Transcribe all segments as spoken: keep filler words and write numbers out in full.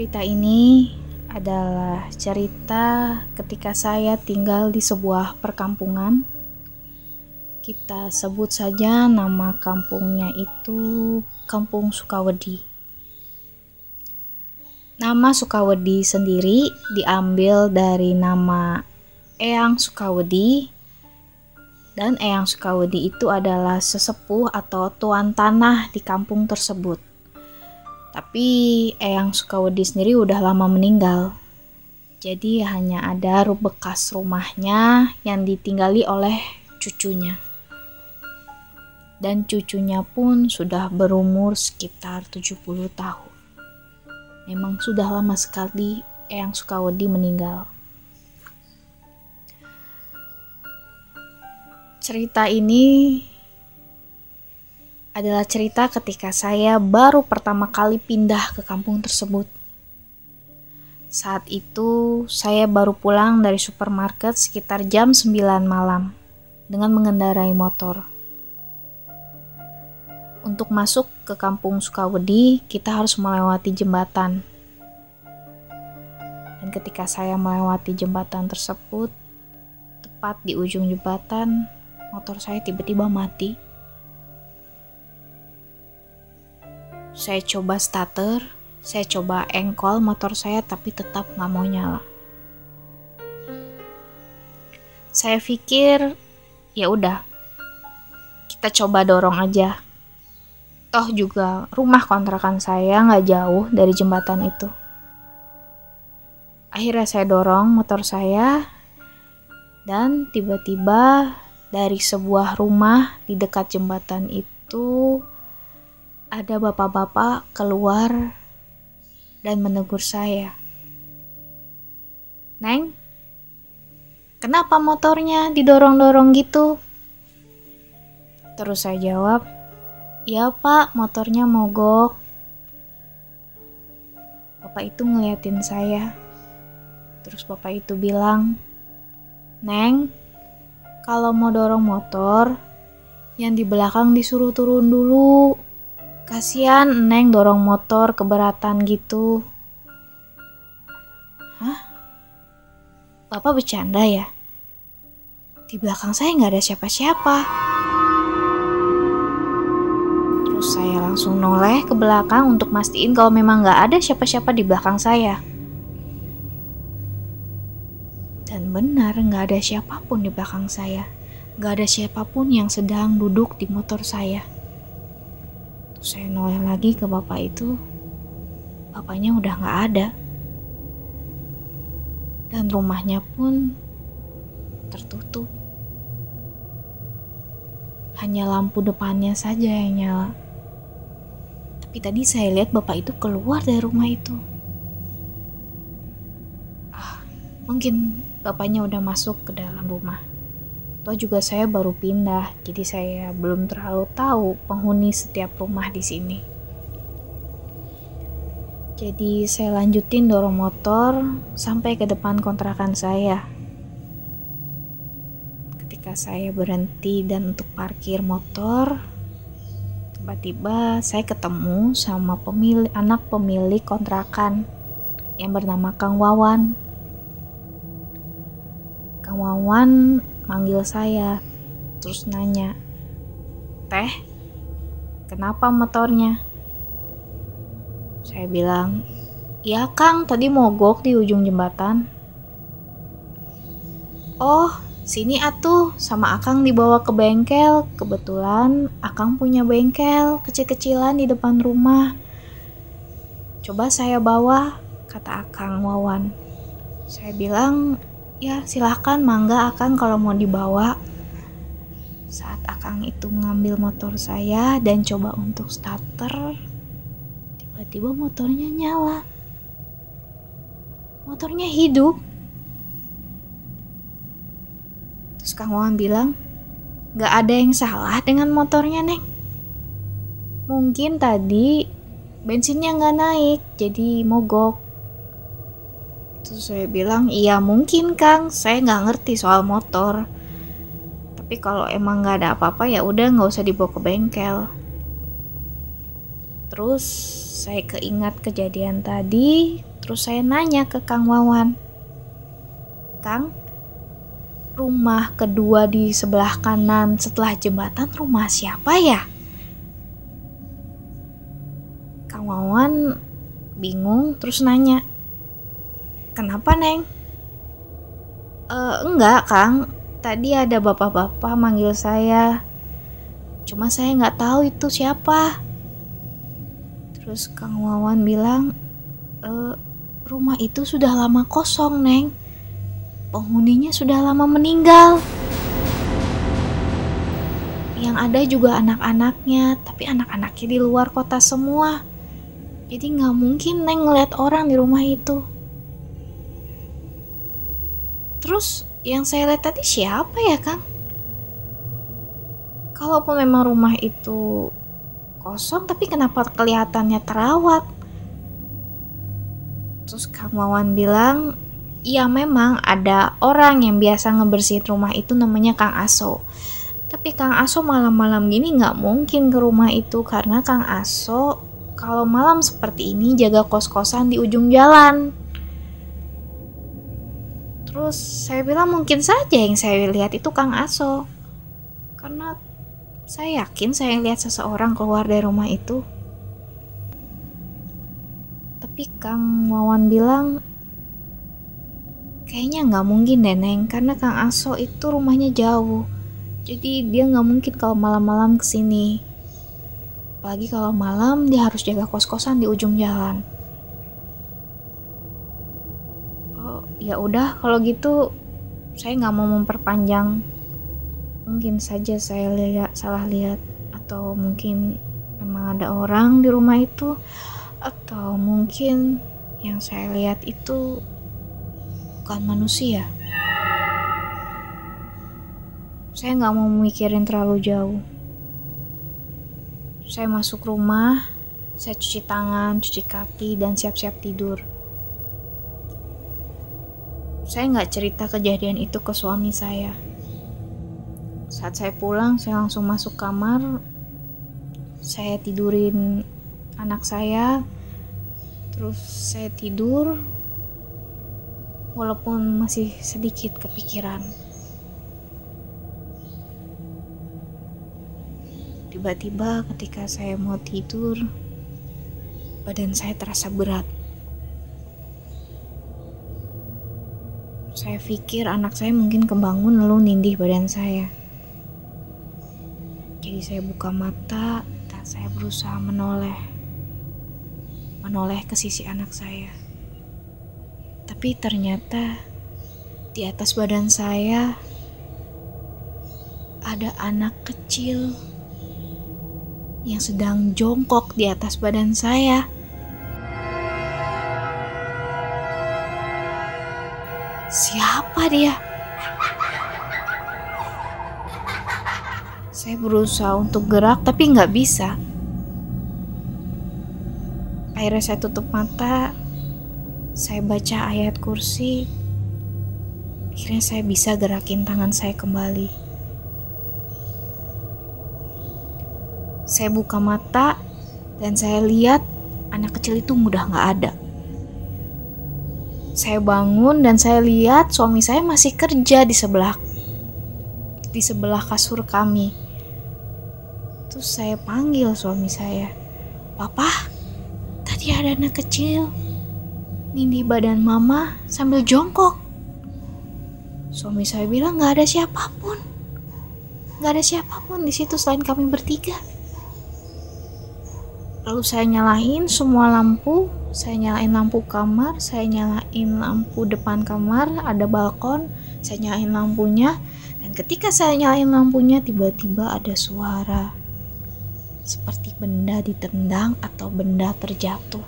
Cerita ini adalah cerita ketika saya tinggal di sebuah perkampungan. Kita sebut saja nama kampungnya itu Kampung Sukawedi. Nama Sukawedi sendiri diambil dari nama Eyang Sukawedi, dan Eyang Sukawedi itu adalah sesepuh atau tuan tanah di kampung tersebut. Tapi Eyang Sukawedi sendiri udah lama meninggal. Jadi hanya ada bekas rumahnya yang ditinggali oleh cucunya. Dan cucunya pun sudah berumur sekitar tujuh puluh tahun. Memang sudah lama sekali Eyang Sukawedi meninggal. Cerita ini adalah cerita ketika saya baru pertama kali pindah ke kampung tersebut. Saat itu saya baru pulang dari supermarket sekitar jam sembilan malam dengan mengendarai motor. Untuk masuk ke Kampung Sukawedi, kita harus melewati jembatan. Dan ketika saya melewati jembatan tersebut, tepat di ujung jembatan, motor saya tiba-tiba mati. Saya coba starter, saya coba engkol motor saya, tapi tetap gak mau nyala. Saya pikir, ya udah, kita coba dorong aja. Toh juga rumah kontrakan saya gak jauh dari jembatan itu. Akhirnya saya dorong motor saya, dan tiba-tiba dari sebuah rumah di dekat jembatan itu ada bapak-bapak keluar dan menegur saya. "Neng, kenapa motornya didorong-dorong gitu?" Terus saya jawab, "Iya pak, motornya mogok." Bapak itu ngeliatin saya. Terus bapak itu bilang, "Neng, kalau mau dorong motor, yang di belakang disuruh turun dulu. Kasian Neng dorong motor keberatan gitu." Hah? Bapak bercanda ya? Di belakang saya gak ada siapa-siapa. Terus saya langsung noleh ke belakang untuk mastiin kalau memang gak ada siapa-siapa di belakang saya. Dan benar gak ada siapapun di belakang saya. Gak ada siapapun yang sedang duduk di motor saya. Terus saya noleh lagi ke bapak itu. Bapaknya udah gak ada. Dan rumahnya pun tertutup. Hanya lampu depannya saja yang nyala. Tapi tadi saya lihat bapak itu keluar dari rumah itu. Ah, mungkin bapaknya udah masuk ke dalam rumah. Toh juga saya baru pindah, jadi saya belum terlalu tahu penghuni setiap rumah di sini. Jadi saya lanjutin dorong motor sampai ke depan kontrakan saya. Ketika saya berhenti dan untuk parkir motor, tiba-tiba saya ketemu sama pemilik, anak pemilik kontrakan yang bernama Kang Wawan. Kang Wawan manggil saya, terus nanya, "Teh, kenapa motornya?" Saya bilang, "Ya Kang, tadi mogok di ujung jembatan." "Oh, sini atuh, sama Akang dibawa ke bengkel. Kebetulan Akang punya bengkel kecil-kecilan di depan rumah. Coba saya bawa," kata Akang Wawan. Saya bilang, "Ya silahkan, mangga Akang kalau mau dibawa." Saat Akang itu ngambil motor saya dan coba untuk starter, tiba-tiba motornya nyala. Motornya hidup. Terus Kang Wawan bilang, "Gak ada yang salah dengan motornya Neng. Mungkin tadi bensinnya gak naik, jadi mogok." Terus saya bilang, "Iya mungkin Kang, saya gak ngerti soal motor. Tapi kalau emang gak ada apa-apa ya udah gak usah dibawa ke bengkel." Terus saya keingat kejadian tadi, Terus saya nanya ke Kang Wawan, "Kang, rumah kedua di sebelah kanan setelah jembatan rumah siapa ya?" Kang Wawan bingung terus nanya, "Kenapa, Neng?" E, enggak Kang, tadi ada bapak-bapak manggil saya, cuma saya nggak tahu itu siapa. Terus Kang Wawan bilang, e, rumah itu sudah lama kosong, Neng. Penghuninya sudah lama meninggal. Yang ada juga anak-anaknya, tapi anak-anaknya di luar kota semua. Jadi nggak mungkin Neng ngeliat orang di rumah itu. Terus yang saya lihat tadi siapa ya, Kang? Kalaupun memang rumah itu kosong, tapi kenapa kelihatannya terawat? Terus Kang Wawan bilang, iya memang ada orang yang biasa ngebersihin rumah itu namanya Kang Aso. Tapi Kang Aso malam-malam gini gak mungkin ke rumah itu, karena Kang Aso kalau malam seperti ini jaga kos-kosan di ujung jalan. Terus saya bilang mungkin saja yang saya lihat itu Kang Aso, karena saya yakin saya lihat seseorang keluar dari rumah itu. Tapi Kang Wawan bilang, kayaknya gak mungkin deh Neng, karena Kang Aso itu rumahnya jauh. Jadi dia gak mungkin kalau malam-malam kesini. Apalagi kalau malam dia harus jaga kos-kosan di ujung jalan. Oh, ya udah kalau gitu saya gak mau memperpanjang. Mungkin saja saya lihat salah lihat, atau mungkin memang ada orang di rumah itu, atau mungkin yang saya lihat itu bukan manusia. Saya nggak mau mikirin terlalu jauh. Saya masuk rumah, saya cuci tangan, cuci kaki, dan siap-siap tidur. Saya nggak cerita kejadian itu ke suami saya. Saat saya pulang, saya langsung masuk kamar. Saya tidurin anak saya. Terus saya tidur, walaupun masih sedikit kepikiran. Tiba-tiba ketika saya mau tidur, badan saya terasa berat. Saya pikir anak saya mungkin kebangun lalu nindih badan saya. Jadi saya buka mata dan saya berusaha menoleh. Menoleh ke sisi anak saya. Tapi ternyata di atas badan saya ada anak kecil yang sedang jongkok di atas badan saya. Siapa dia? Saya berusaha untuk gerak tapi nggak bisa. Akhirnya saya tutup mata, saya baca ayat kursi. Akhirnya saya bisa gerakin tangan saya kembali. Saya buka mata dan saya lihat anak kecil itu udah nggak ada. Saya bangun dan saya lihat suami saya masih kerja di sebelah di sebelah kasur kami. Terus saya panggil suami saya, "Papa, tadi ada anak kecil nindih badan mama sambil jongkok." Suami saya bilang nggak ada siapapun, nggak ada siapapun di situ selain kami bertiga. Lalu saya nyalain semua lampu, saya nyalain lampu kamar, saya nyalain lampu depan kamar, ada balkon, saya nyalain lampunya. Dan ketika saya nyalain lampunya, tiba-tiba ada suara seperti benda ditendang atau benda terjatuh.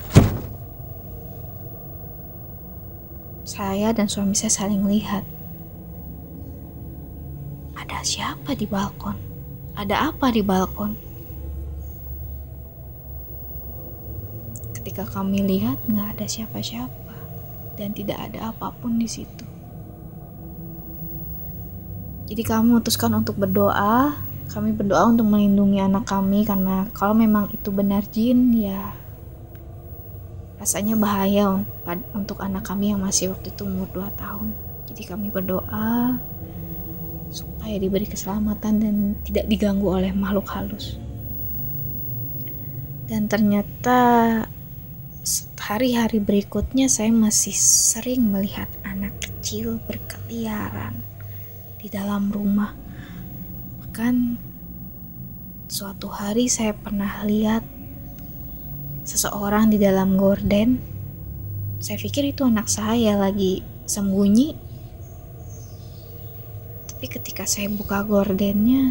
Saya dan suami saya saling lihat. Ada siapa di balkon? Ada apa di balkon? Ketika kami lihat, nggak ada siapa-siapa dan tidak ada apapun di situ. Jadi kami memutuskan untuk berdoa. Kami berdoa untuk melindungi anak kami, karena kalau memang itu benar jin, ya rasanya bahaya untuk anak kami yang masih waktu itu umur dua tahun. Jadi kami berdoa supaya diberi keselamatan dan tidak diganggu oleh makhluk halus. Dan ternyata hari-hari berikutnya saya masih sering melihat anak kecil berkeliaran di dalam rumah. Bahkan suatu hari saya pernah lihat seseorang di dalam gorden. Saya pikir itu anak saya lagi sembunyi. Tapi ketika saya buka gordennya,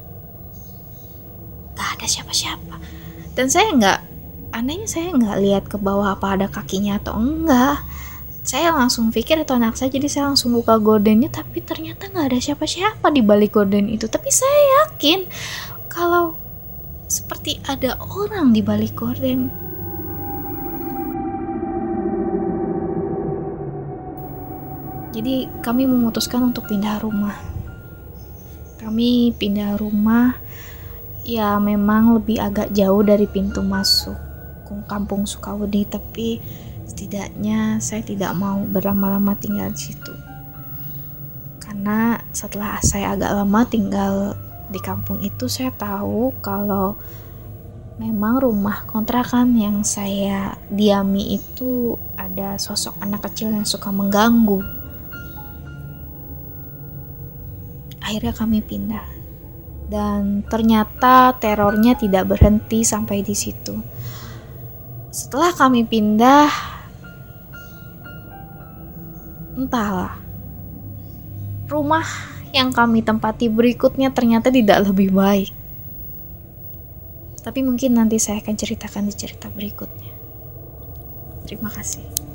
gak ada siapa-siapa. Dan saya gak, anehnya saya gak lihat ke bawah apa ada kakinya atau enggak. Saya langsung pikir itu anak saya, jadi saya langsung buka gordennya, tapi ternyata gak ada siapa-siapa di balik gorden itu. Tapi saya yakin kalau seperti ada orang di balik gorden. Jadi kami memutuskan untuk pindah rumah. Kami pindah rumah, ya memang lebih agak jauh dari pintu masuk kampung Sukawedi, tapi setidaknya saya tidak mau berlama-lama tinggal di situ. Karena setelah saya agak lama tinggal di kampung itu, saya tahu kalau memang rumah kontrakan yang saya diami itu ada sosok anak kecil yang suka mengganggu. Akhirnya kami pindah. Dan ternyata terornya tidak berhenti sampai di situ. Setelah kami pindah, entahlah, rumah yang kami tempati berikutnya ternyata tidak lebih baik. Tapi mungkin nanti saya akan ceritakan di cerita berikutnya. Terima kasih.